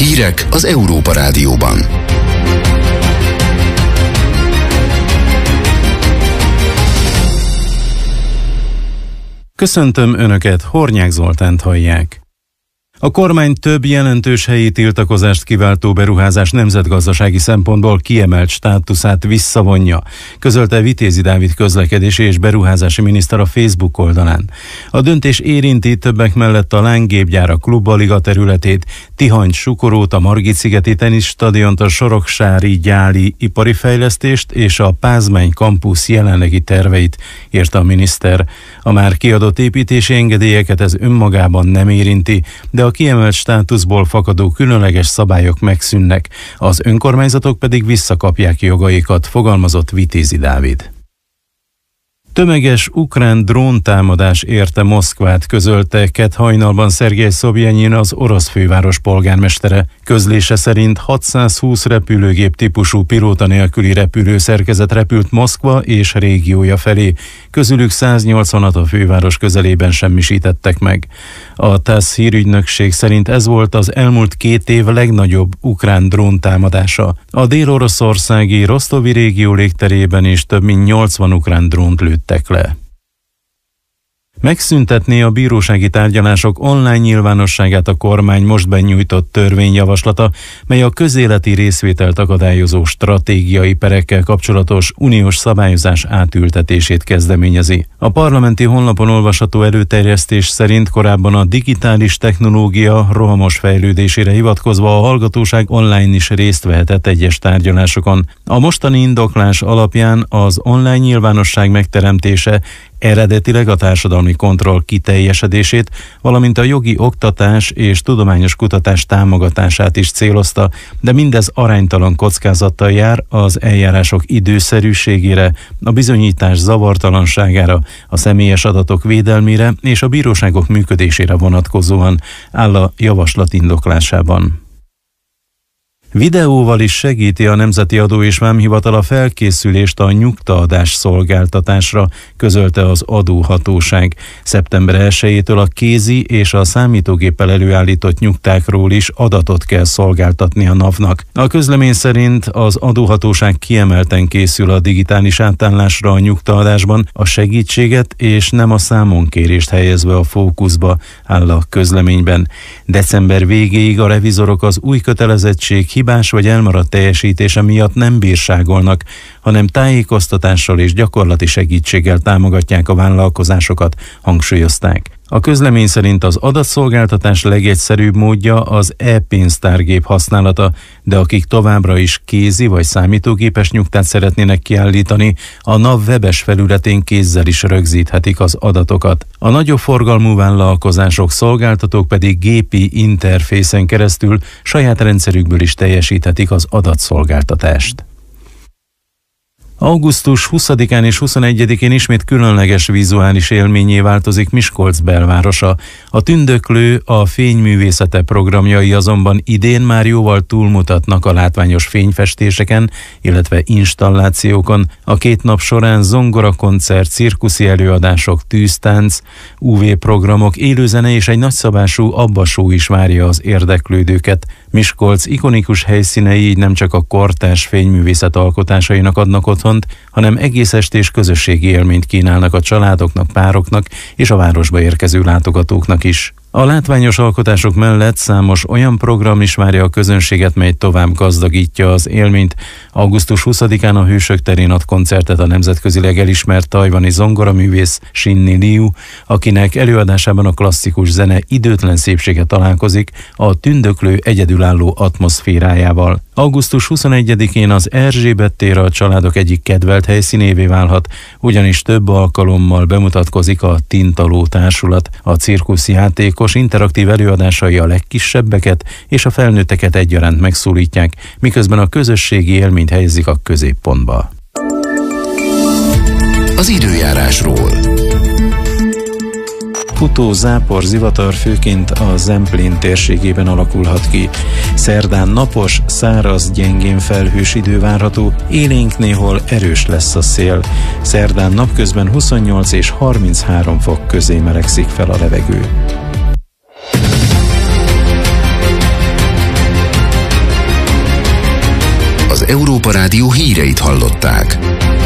Hírek az Európa Rádióban. Köszöntöm Önöket, Hornyák Zoltánt hallják. A kormány több jelentős helyi tiltakozást kiváltó beruházás nemzetgazdasági szempontból kiemelt státuszát visszavonja, közölte Vitézi Dávid közlekedési és beruházási miniszter a Facebook oldalán. A döntés érinti többek mellett a Lángépgyár, a Klubaliga területét, Tihangy, Sukorót, a Margit-szigeti teniszstadiont, a Soroksári gyáli ipari fejlesztést és a Pázmány kampusz jelenlegi terveit, írta a miniszter. A már kiadott építési engedélyeket ez önmagában nem érinti, de a kiemelt státuszból fakadó különleges szabályok megszűnnek, az önkormányzatok pedig visszakapják jogaikat, fogalmazott Vitézi Dávid. Tömeges ukrán dróntámadás érte Moszkvát, közölte kedd hajnalban Szergej Szobjenyin, az orosz főváros polgármestere. Közlése szerint 620 repülőgép típusú pilóta nélküli repülőszerkezet repült Moszkva és régiója felé. Közülük 180-at a főváros közelében semmisítettek meg. A TASZ hírügynökség szerint ez volt az elmúlt 2 év legnagyobb ukrán dróntámadása. A dél-oroszországi Rosztovi régió légterében is több mint 80 ukrán drónt lőttek le. Megszüntetné a bírósági tárgyalások online nyilvánosságát a kormány most benyújtott törvényjavaslata, mely a közéleti részvételt akadályozó stratégiai perekkel kapcsolatos uniós szabályozás átültetését kezdeményezi. A parlamenti honlapon olvasható előterjesztés szerint korábban a digitális technológia rohamos fejlődésére hivatkozva a hallgatóság online is részt vehetett egyes tárgyalásokon. A mostani indoklás alapján az online nyilvánosság megteremtése eredetileg a társadalmi kontroll kiteljesedését, valamint a jogi oktatás és tudományos kutatás támogatását is célozta, de mindez aránytalan kockázattal jár az eljárások időszerűségére, a bizonyítás zavartalanságára, a személyes adatok védelmére és a bíróságok működésére vonatkozóan, áll a javaslat indoklásában. Videóval is segíti a Nemzeti Adó és Vámhivatal a felkészülést a nyugtaadás szolgáltatásra, közölte az adóhatóság. Szeptember 1-től a kézi és a számítógéppel előállított nyugtákról is adatot kell szolgáltatni a NAV-nak. A közlemény szerint az adóhatóság kiemelten készül a digitális átállásra a nyugtaadásban, a segítséget és nem a számonkérést helyezve a fókuszba, áll a közleményben. December végéig a revizorok az új kötelezettség hibás vagy elmaradt teljesítése miatt nem bírságolnak, hanem tájékoztatással és gyakorlati segítséggel támogatják a vállalkozásokat, hangsúlyozták. A közlemény szerint az adatszolgáltatás legegyszerűbb módja az e-pénztárgép használata, de akik továbbra is kézi vagy számítógépes nyugtát szeretnének kiállítani, a NAV webes felületén kézzel is rögzíthetik az adatokat. A nagyobb forgalmú vállalkozások, szolgáltatók pedig gépi interfészen keresztül saját rendszerükből is teljesíthetik az adatszolgáltatást. Augusztus 20-án és 21-én ismét különleges vizuális élménnyé változik Miskolc belvárosa. A Tündöklő, a fényművészete programjai azonban idén már jóval túlmutatnak a látványos fényfestéseken, illetve installációkon. A 2 nap során zongorakoncert, cirkuszi előadások, tűztánc, UV-programok, élőzene és egy nagyszabású abbasó is várja az érdeklődőket. Miskolc ikonikus helyszínei így nem csak a kortárs fényművészet alkotásainak adnak otthont, hanem egész estés közösségi élményt kínálnak a családoknak, pároknak és a városba érkező látogatóknak is. A látványos alkotások mellett számos olyan program is várja a közönséget, mely tovább gazdagítja az élményt. Augusztus 20-án a Hősök terén ad koncertet a nemzetközileg elismert tajvani zongoraművész Shinny Liu, akinek előadásában a klasszikus zene időtlen szépsége találkozik a Tündöklő egyedülálló atmoszférájával. Augusztus 21-én az Erzsébet tér a családok egyik kedvelt helyszínévé válhat, ugyanis több alkalommal bemutatkozik a Tintaló társulat. A cirkuszjátékos interaktív előadásai a legkisebbeket és a felnőtteket egyaránt megszólítják, miközben a közösségi élményt helyezik a középpontba. Az időjárásról. Futó zápor, zivatar főként a Zemplén térségében alakulhat ki. Szerdán napos, száraz, gyengén felhős idő várható, élénk néhol erős lesz a szél. Szerdán napközben 28 és 33 fok közé melegszik fel a levegő. Európa Rádió híreit hallották.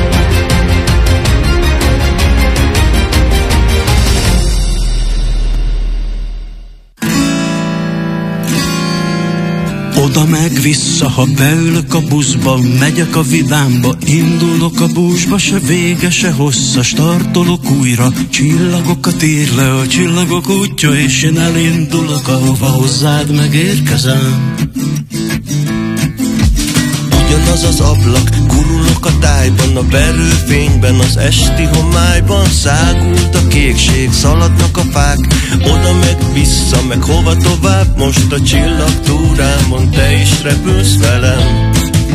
Oda meg vissza, ha beülök a buszba, megyek a vidámba, indulok a búzsba, se vége, se hossza, startolok újra, csillagokat ír le a csillagok útja, és én elindulok, ahova hozzád megérkezem. Ugyanaz az ablak, gurulok a tájban, a verőfényben, az esti homályban, szágult a kékség, szaladnak a fák, oda meg vissza, meg hova tovább, most a csillagtúrámon te is repülsz velem.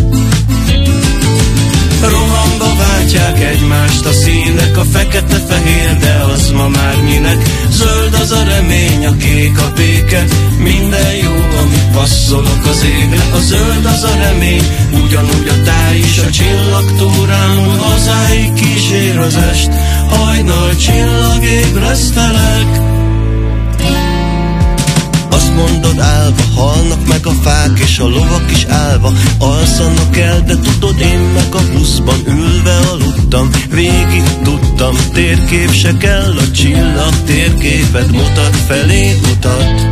Rohamba váltják egymást a színek, a fekete-fehér, de az ma már minek? Zöld az a remény, a kék a béke, minden jó, amit passzolok az égre. A zöld az a remény, ugyanúgy a táj is a csillagtúrámon, hazáig kísér az est, hajnal csillagébresztelek. Azt mondod állva, halnak meg a fák, és a lovak is állva alszanak el, de tudod, én meg a buszban ülve aludtam, végig tudtam, térkép se kell, a csillag térképet mutat, felé mutat.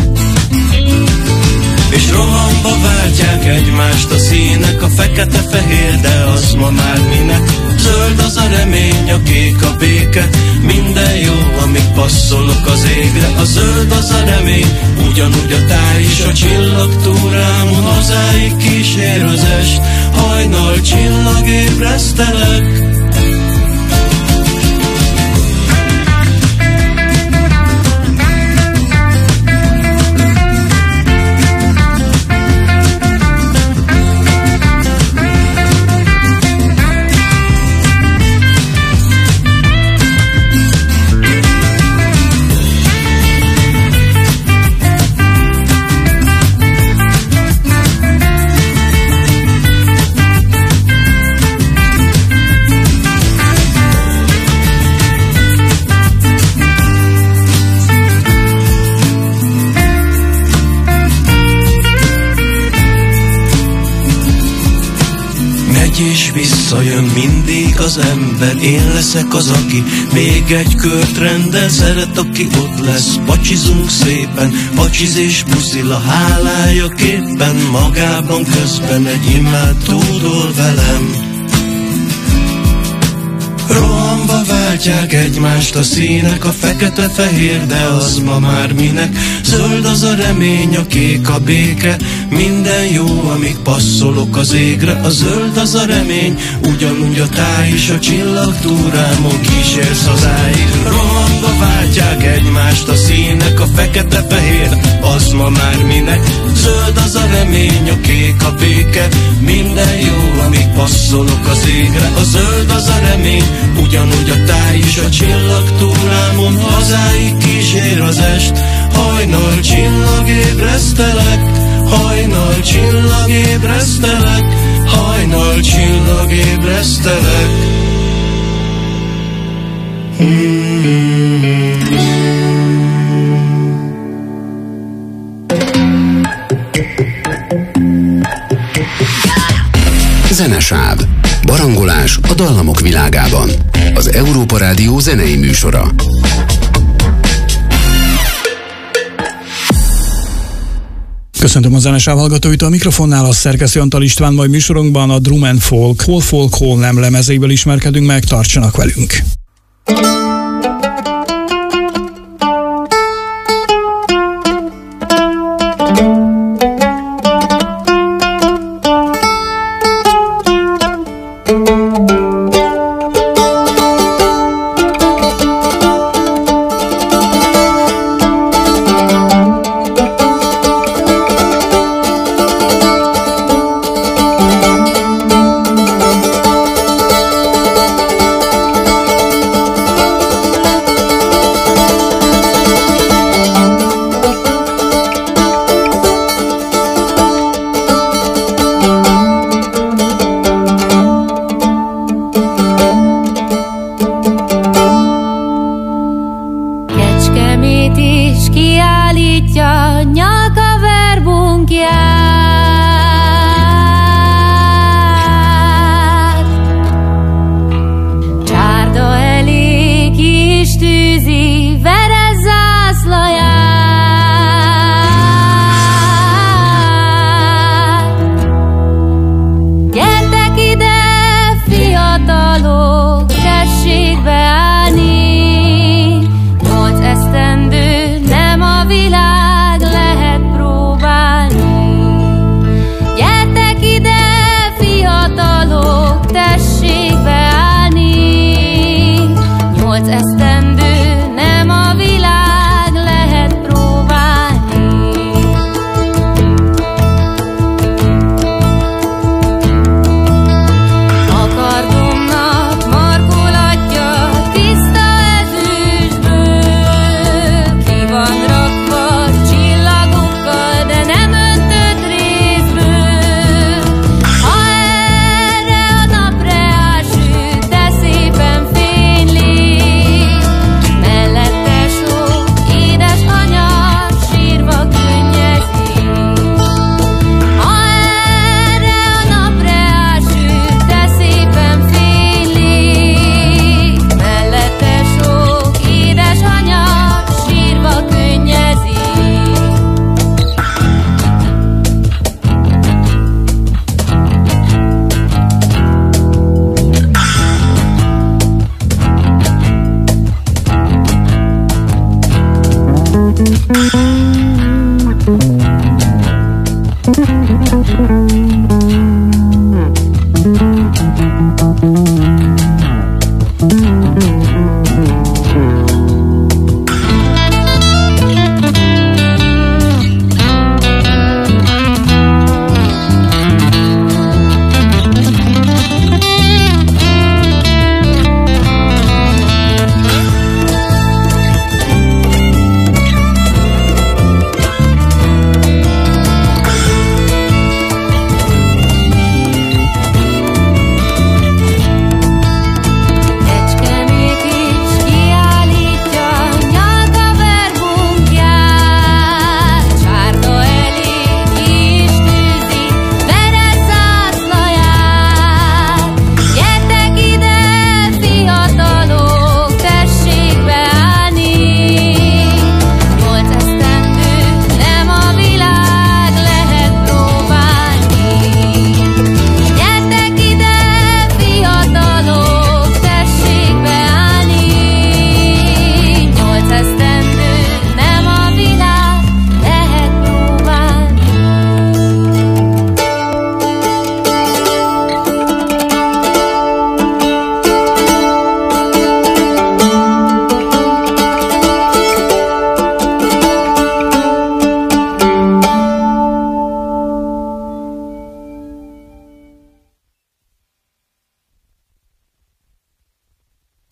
És rohamba váltják egymást a színek, a fekete-fehér, de az ma már minek? Zöld az a remény, a kék a béke, minden jó, amíg passzolok az égre. A zöld az a remény, ugyanúgy a táj is a csillagtúrámon, hazáig kísér az est, hajnal csillagébresztelek. És visszajön mindig az ember, én leszek az, aki még egy kört rendel, szeret, aki ott lesz, pacsizunk szépen, pacsizés puszil a hálájaképpen, magában közben egy imádódol velem. Rohamba váltják egymást a színek, a fekete-fehér, de az ma már minek? Zöld az a remény, a kék a béke, minden jó, amíg passzolok az égre. A zöld az a remény, ugyanúgy a táj is a csillagtúrámon kísérsz hazáig. Rohamba váltják egymást a színek, a fekete-fehér, az ma már minek? Zöld az a remény, a kék a béke, minden jó, amíg passzolok az égre. A zöld az a remény, ugyanúgy a táj is a csillagtúrámon, hazáig kísér az est, hajnal csillagébresztelek, hajnal csillagébresztelek, hajnal csillagébresztelek. Zenesáv. Barangolás a dallamok világában. Az Európa Rádió zenei műsora. Köszöntöm a Zenesáv hallgatóit, a mikrofonnál a szerkesztő Antal István, majd műsorunkban a Drum and Folk, hol folk, hol nem lemezéből ismerkedünk meg, tartsanak velünk!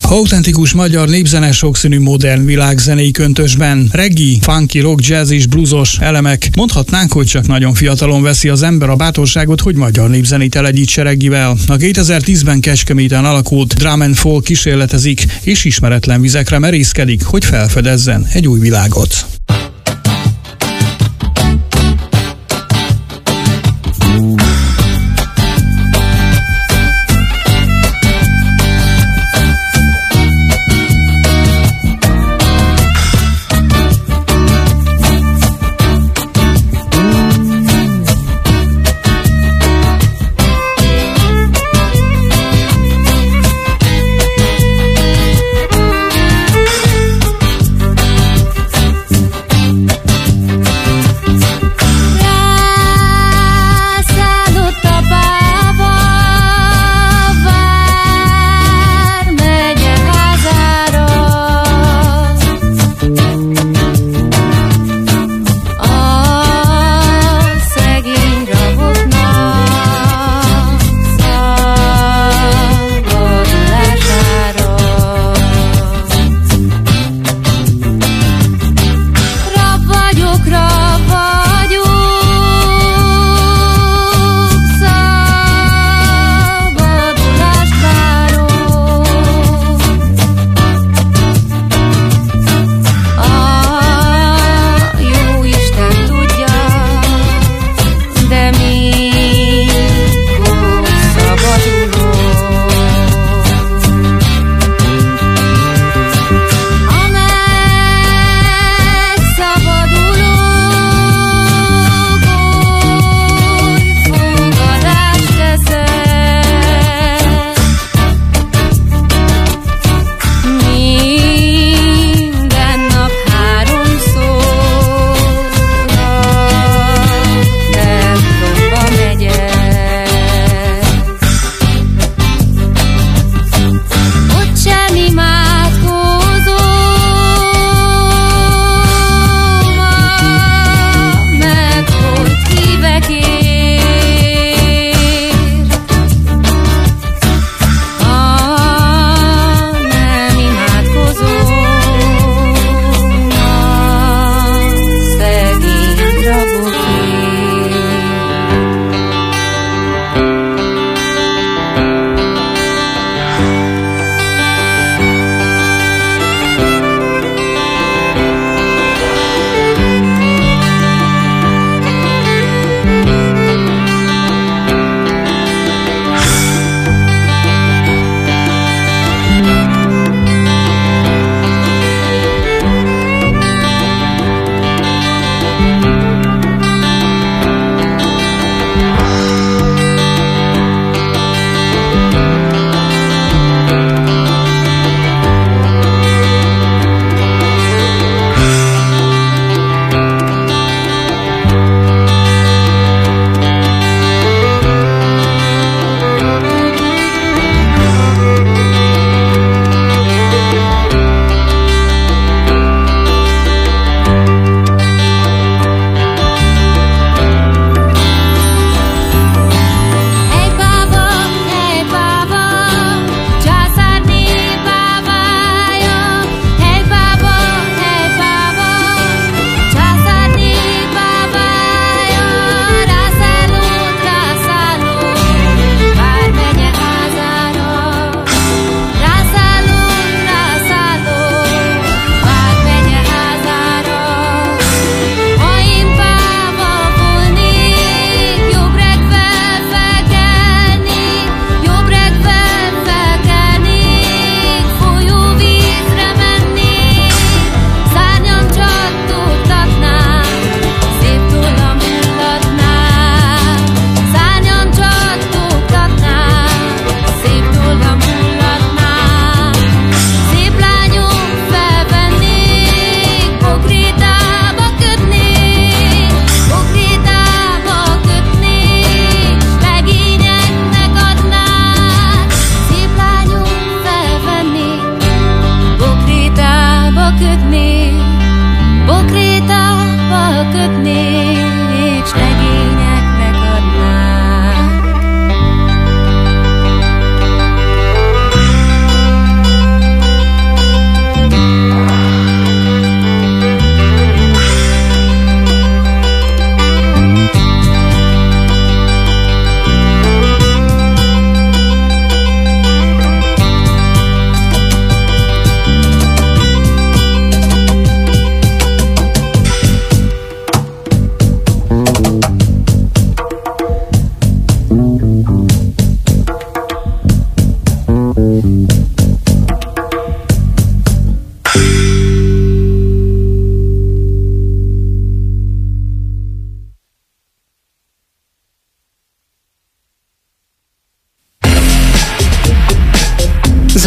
Autentikus magyar népzene sokszínű modern világzenei köntösben. Reggae, funky, rock, jazz és bluesos elemek. Mondhatnánk, hogy csak nagyon fiatalon veszi az ember a bátorságot, hogy magyar népzenét elegyítse reggivel. A 2010-ben Kecskeméten alakult Drum and Folk kísérletezik, és ismeretlen vizekre merészkedik, hogy felfedezzen egy új világot.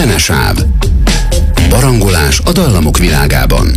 Zenesáv. Barangolás a dallamok világában.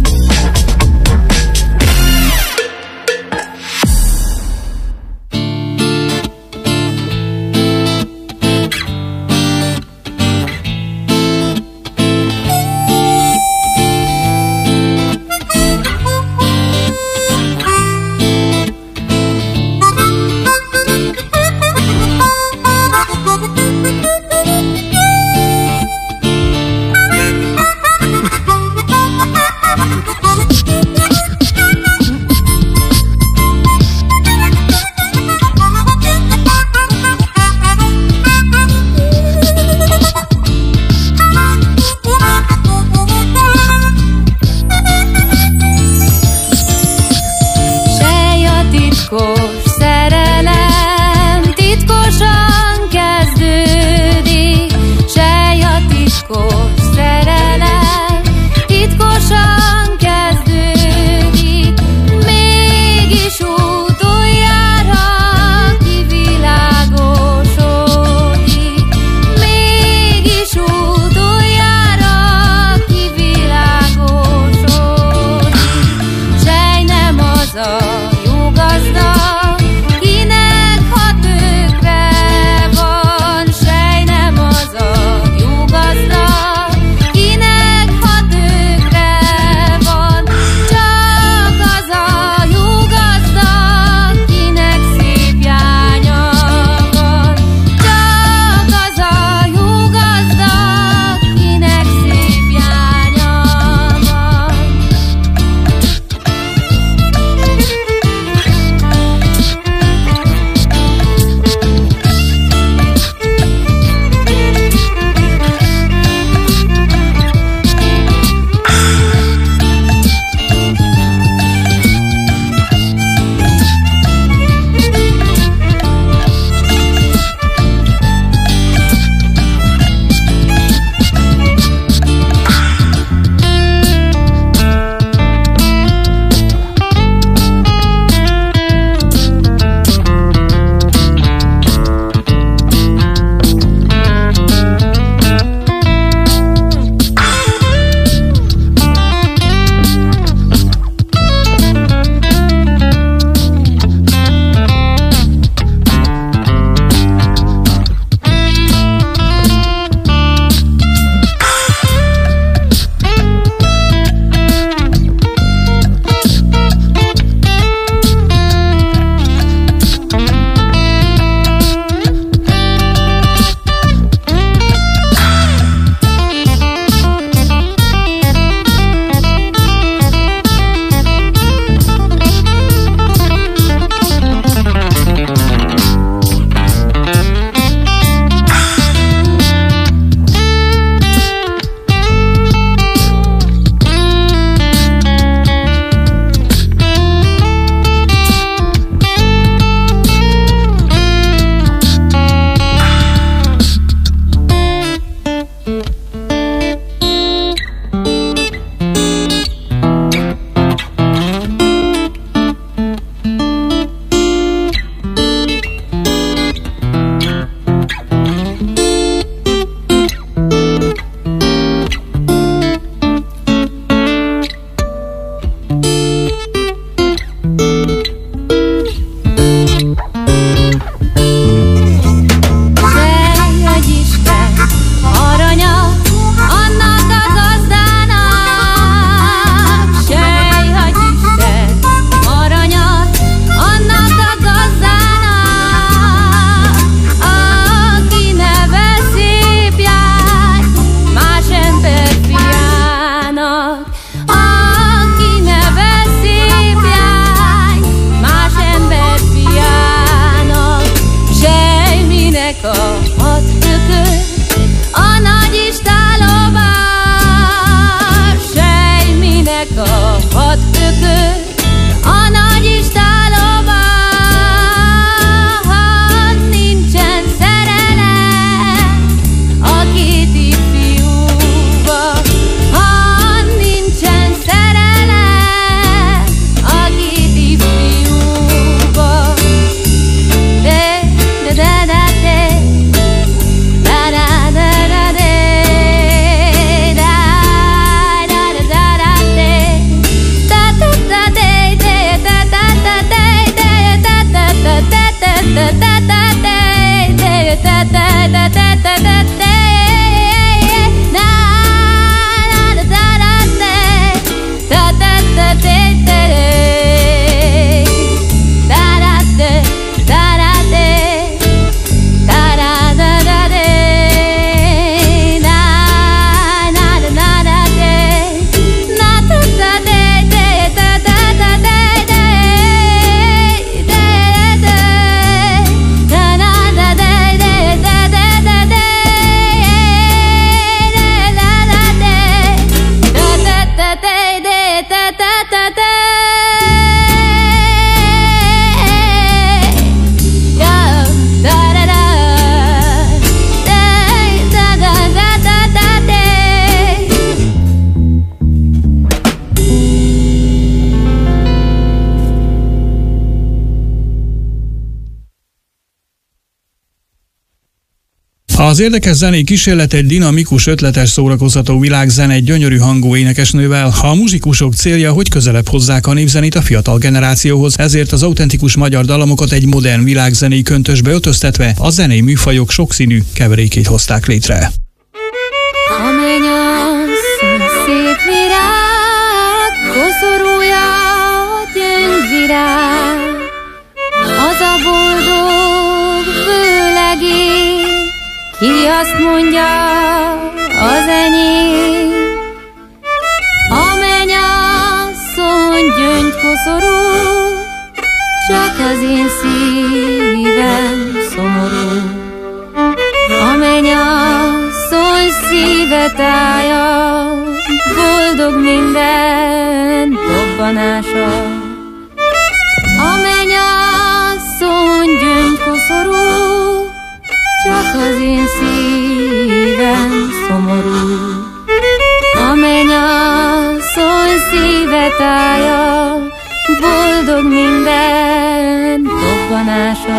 Az érdekes zenei kísérlet egy dinamikus, ötletes, szórakoztató világzene egy gyönyörű hangú énekesnővel. A muzsikusok célja, hogy közelebb hozzák a népzenét a fiatal generációhoz, ezért az autentikus magyar dalamokat egy modern világzenei köntösbe öltöztetve a zenei műfajok sokszínű keverékét hozták létre. A mennyasszony szép virág, koszorúja gyöngyvirág, az a boldog vőlegény, ki azt mondja, az enyém. A mennyasszony gyöngykoszorú, csak az én szívem szomorú. A mennyasszony szíve tája, boldog minden dobbanása. A mennyasszony gyöngykoszorú, csak az én szívem szomorú. A mennyasszony szíve tája, boldog minden dobbanása.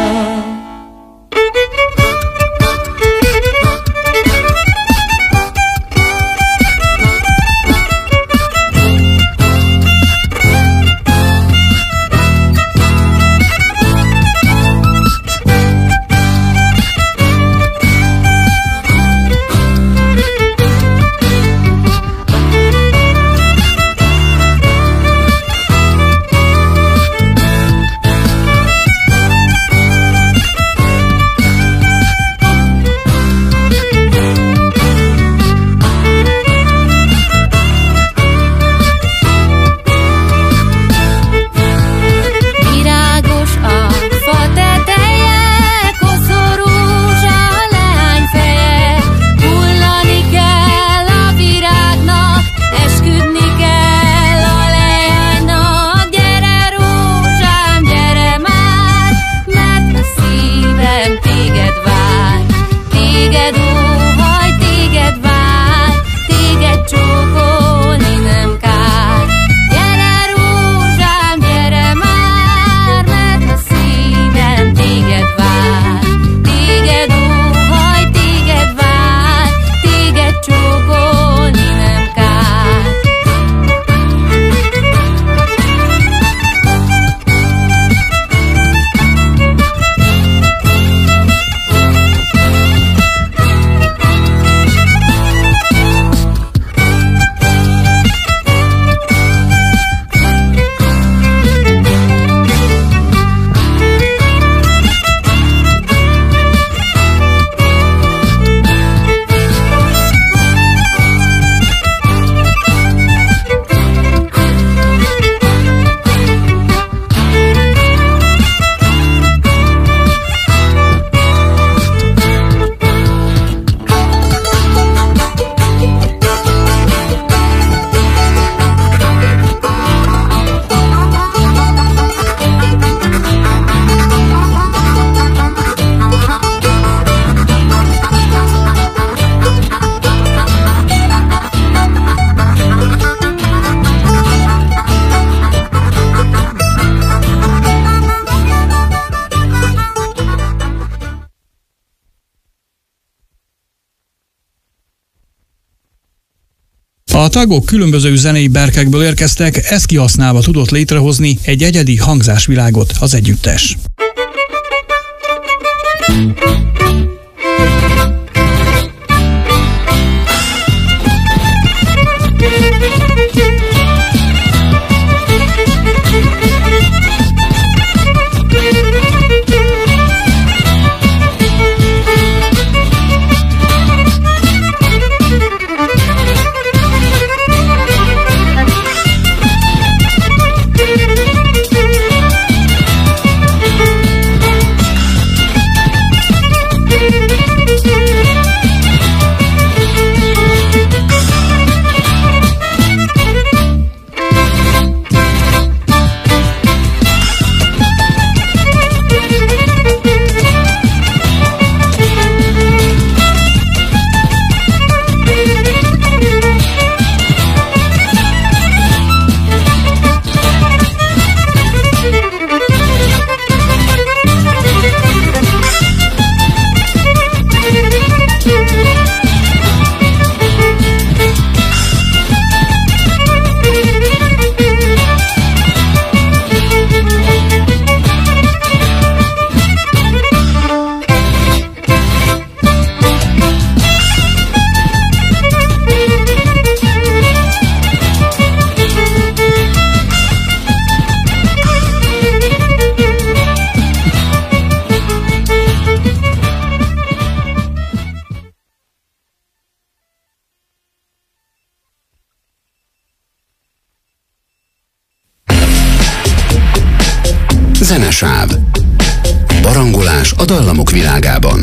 A tagok különböző zenei berkekből érkeztek, ezt kihasználva tudott létrehozni egy egyedi hangzásvilágot az együttes. Zenesáv. Barangolás a dallamok világában.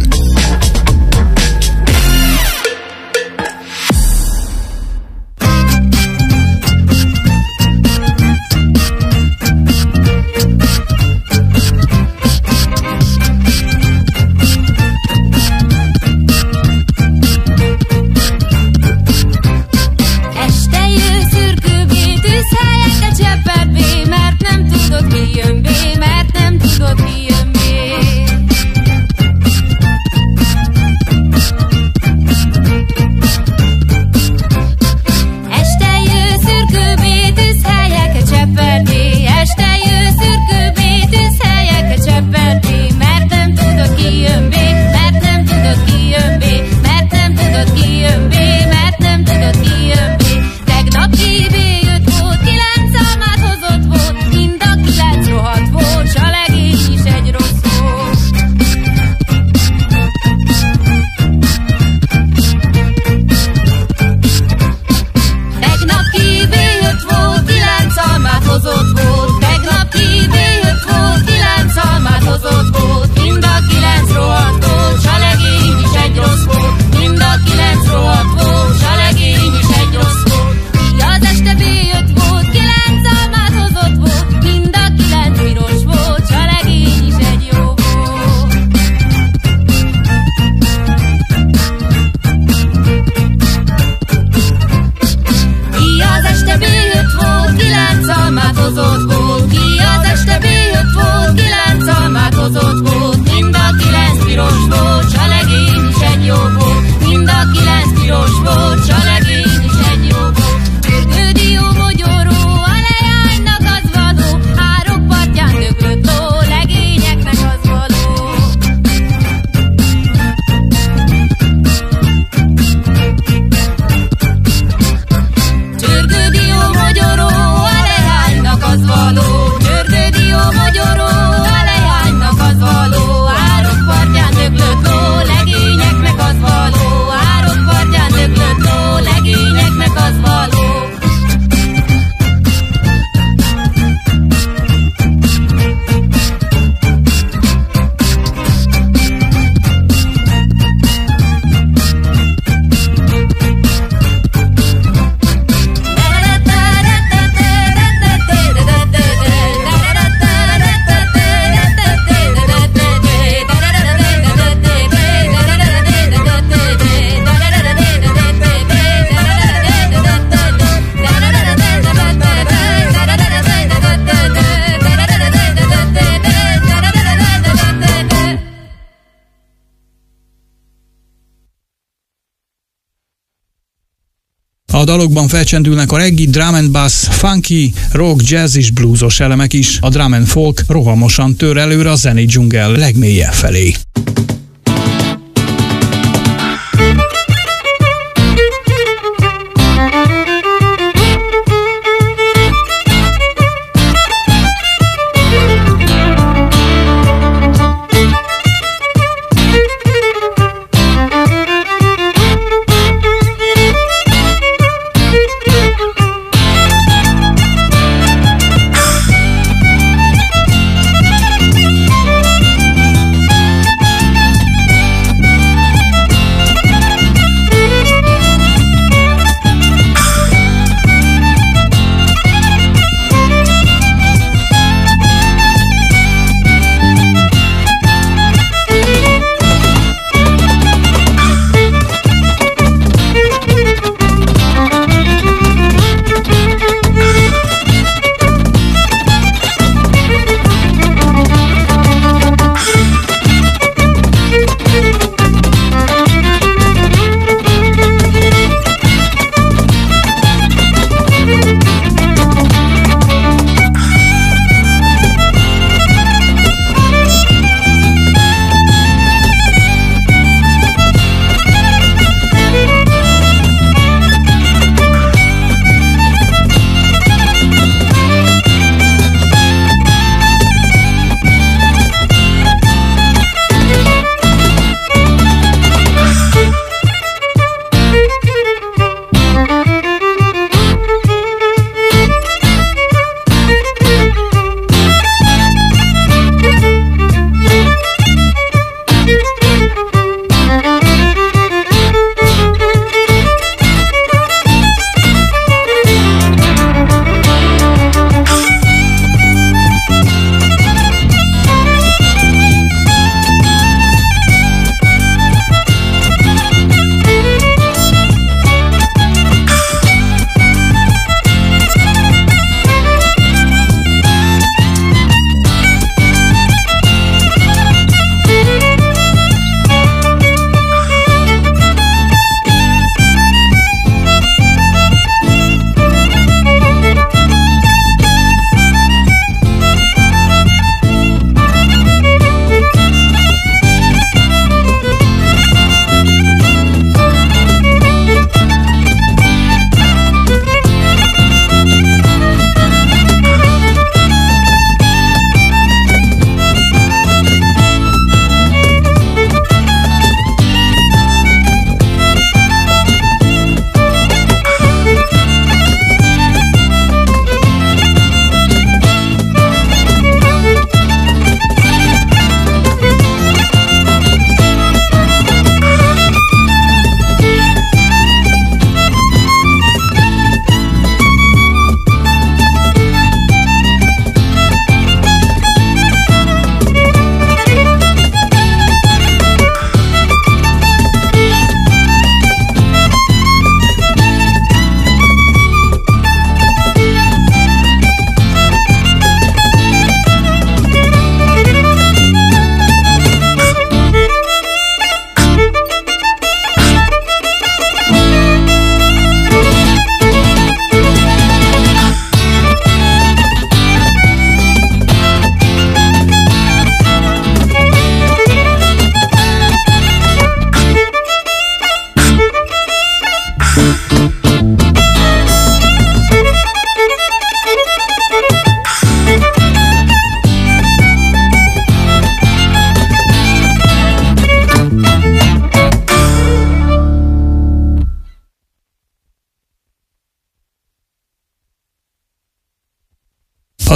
A dalokban felcsendülnek a reggae, drum and bass, funky, rock, jazz és bluesos elemek is. A drum and folk rohamosan tör előre a zenei dzsungel legmélyebb felé.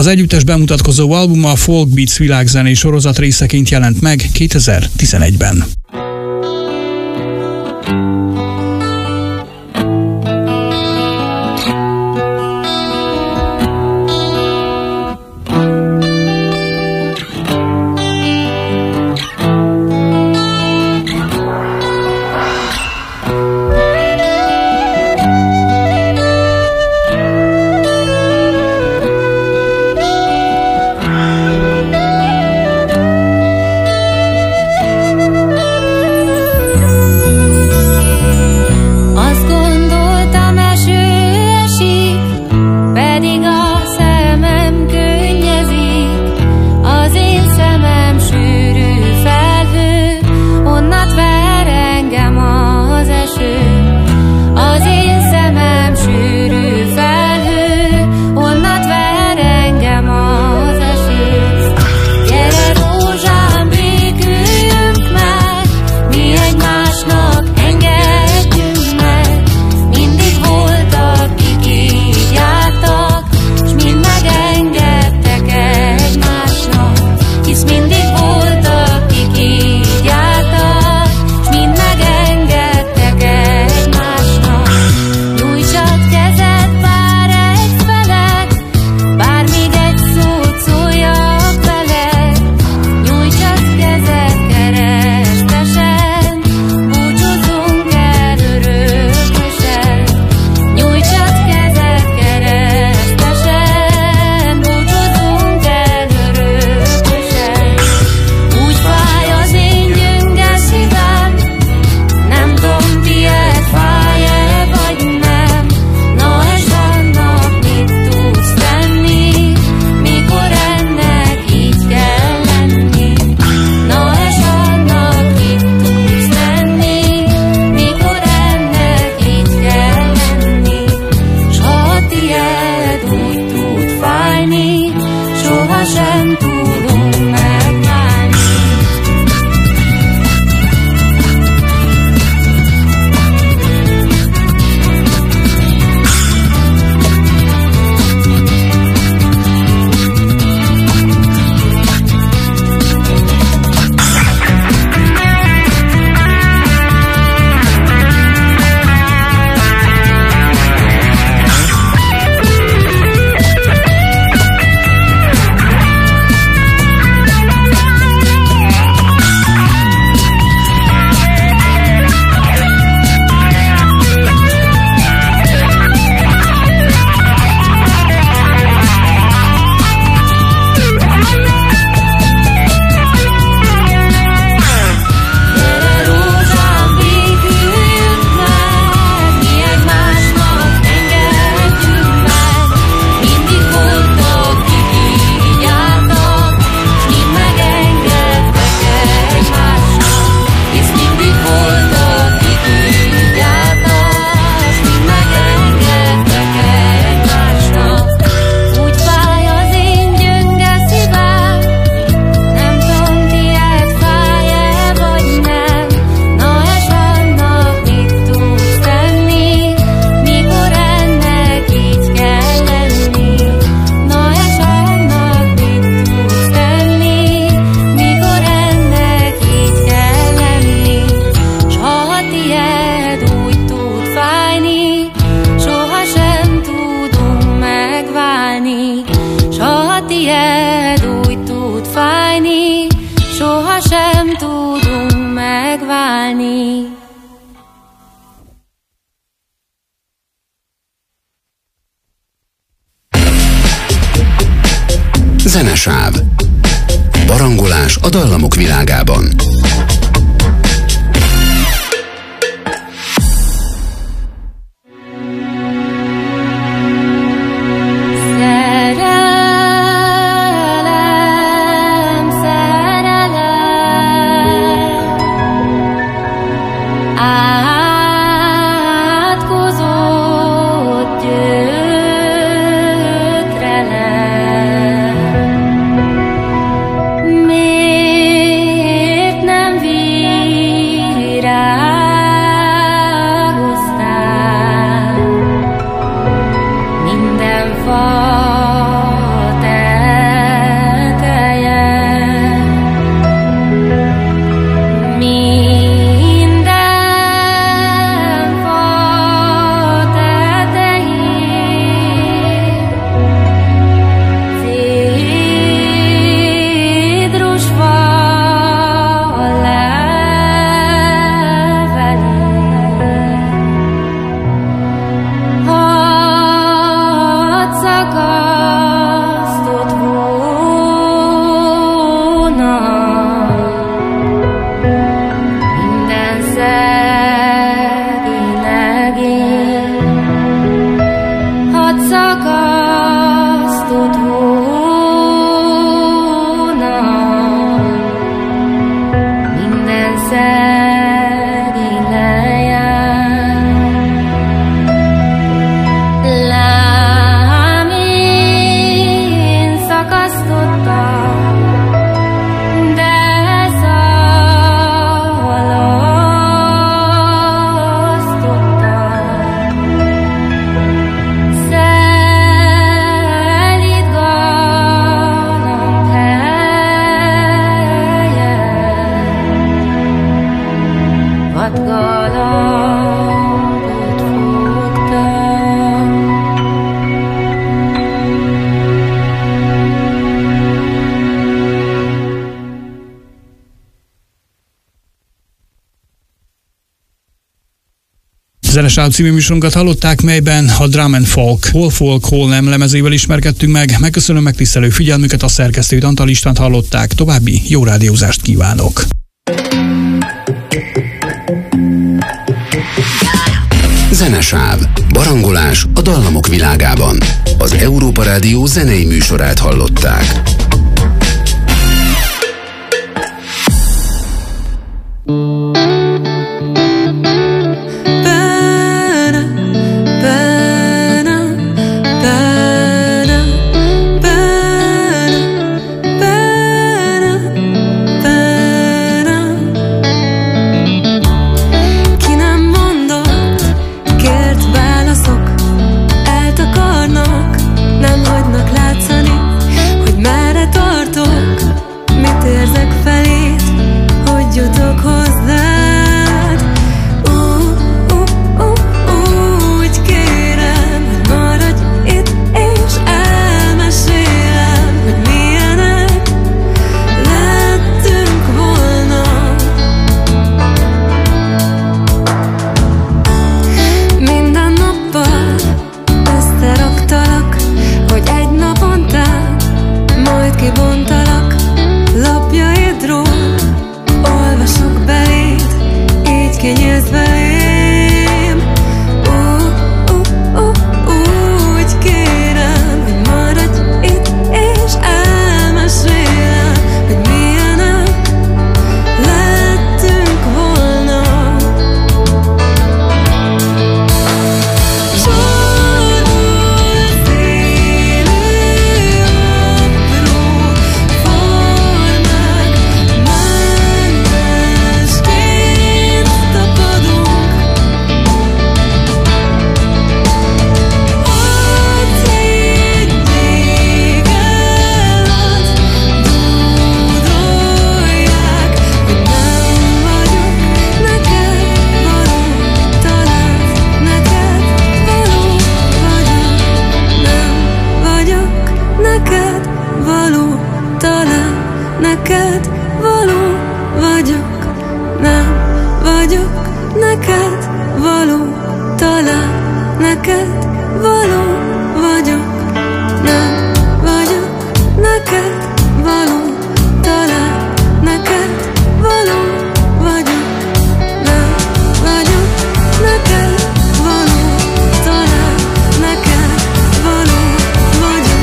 Az együttes bemutatkozó albuma a Folk Beats világzenei sorozat részeként jelent meg 2011-ben. Zenesáv. Barangolás a dallamok világában. Miért galambot fogtam. Zenesáv című műsorunkat hallották, melyben a Drum and Folk, hol folk, hol nem lemezével ismerkedtünk meg. Megköszönöm megtisztelő figyelmüket, a szerkesztőt, Antal Istvánt hallották. További jó rádiózást kívánok! Zenesáv, barangolás a dallamok világában. Az Európa Rádió zenei műsorát hallották. Nem hagynak látszani, hogy merre tartok, mit érzek feléd, hogy jutok hozzád. Úgy kérem, hogy maradj itt, és elmesélem, hogy milyenek lettünk volna. Minden nappal összeraktalak, hogy egy napontán majd kibontalak lapjaidról, olvasok beléd, így kinyílsz belém. Úgy kérem, hogy maradj itt, és elmesélem, hogy milyenek lettünk volna. Neked való vagyok, nem vagyok neked való, talán neked való vagyok, nem vagyok neked való, talán neked való vagyok, nem vagyok neked való, talán neked való vagyok.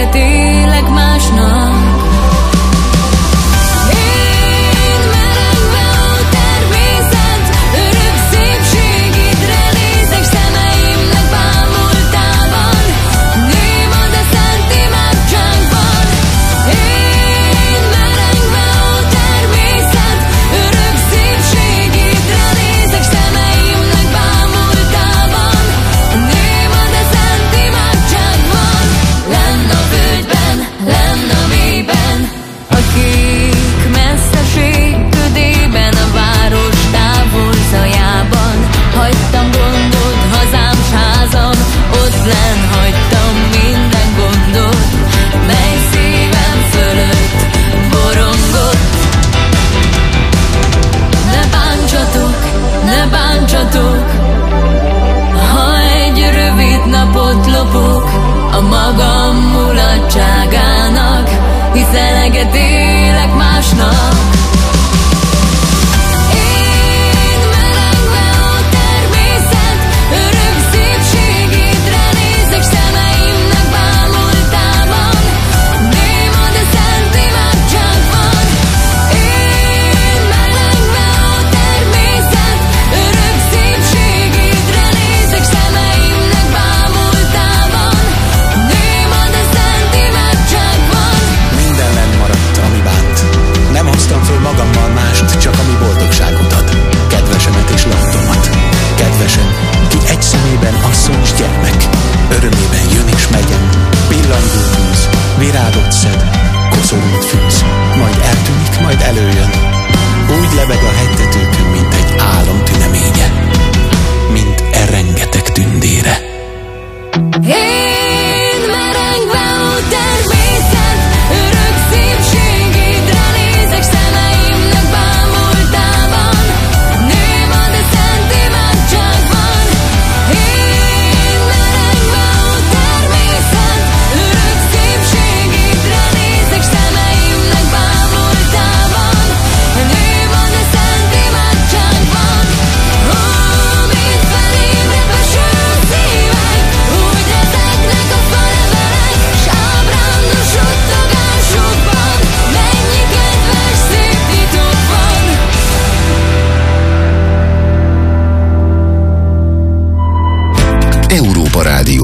eleget élek másnak. Hagytam gondot, hazám s házam, ott lenn hagytam minden gondot, mely szívem fölött borongott. Ne bántsatok, ha egy rövid napot lopok a magam mulatságának, hisz eleget élek másnak. Hoztam föl magammal mást, csak ami boldogságot ad. Kedvesemet és laktomat. Kedvesem, ki egy szemében asszony s gyermek. Örömében jön és megyen. Pillangó tűz, virágot szed, koszorút fűz. Majd eltűnik, majd előjön. Úgy lebeg a hegytetőkön, mint egy álom tüneménye. Mint rengeteg tündére. Én merengve ó természet, örök szépségedre nézek szemeimnek bámultában. Nőm ad a szent imádságban. Én merengve ó természet, örök szépségedre nézek szemeimnek bámultában. Nőm ad a szent imádságban. Ó, mint felém repeső szívek, úgy rezegnek a falevelek, s ábrándó suttogásokban mennyi kedves szép titok van. Európa Rádió.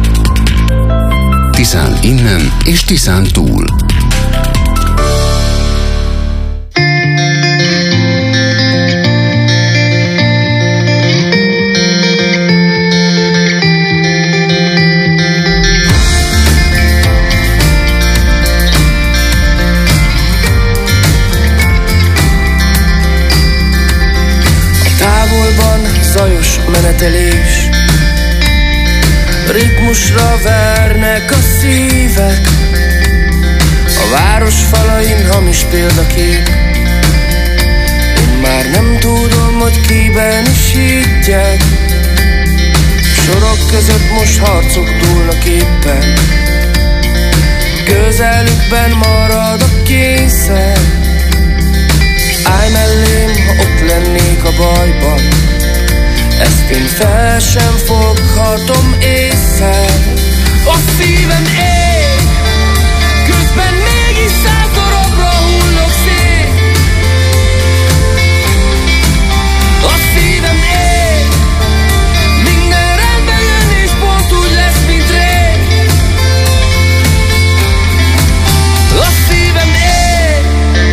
Tiszán innen és Tiszán túl. Távolban zajos menetelés, ritmusra vernek a szívek. A város falain hamis példakép. Én már nem tudom, hogy kiben is higgyek. Sorok között most harcok dúlnak éppen. Közelükben marad a kényszer. Állj mellém, ha ott lennék a bajban. Ezt én fel sem foghatom észre. A szívem ég, közben mégis 100 darabra hullok szét. A szívem ég, minden rendben jön és pont úgy lesz, mint rég. A szívem ég.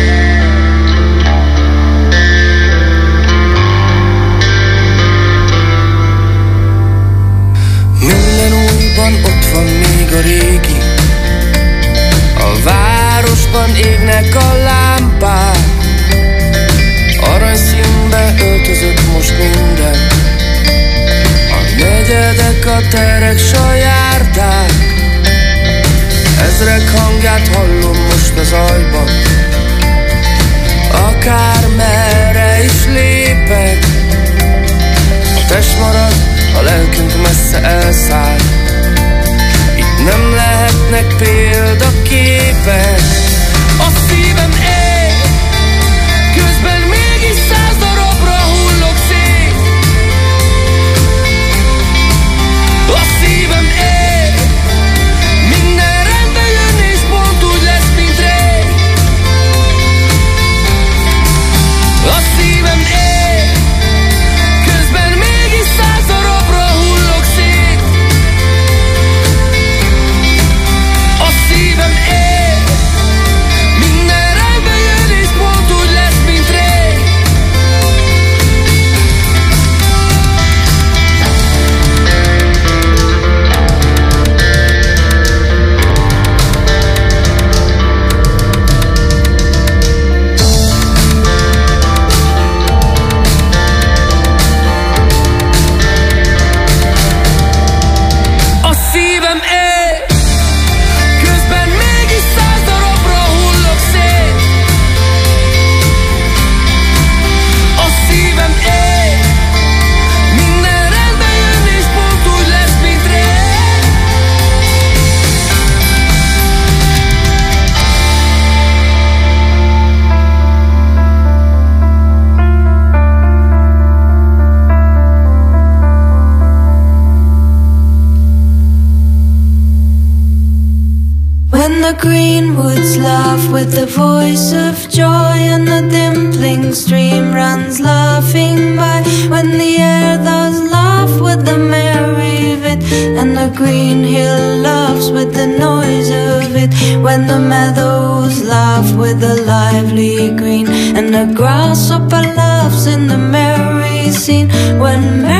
Minden újban ott van még a régi. A városban égnek a lámpák. Aranyszínbe öltözött most minden. A negyedek, a terek, s a járdák. Ezrek hangját hallom most az zajban. Akár merre is lépek, a test marad, a lelkünk messze elszáll. Itt nem lehetnek példaképek. A szívem ég, közben mégis 100 darabra hullok szét. A szívem ég, minden rendbe jön green woods laugh with the voice of joy, and the dimpling stream runs laughing by. When the air does laugh with the merry of it, and the green hill laughs with the noise of it. When the meadows laugh with the lively green, and the grasshopper laughs in the merry scene. When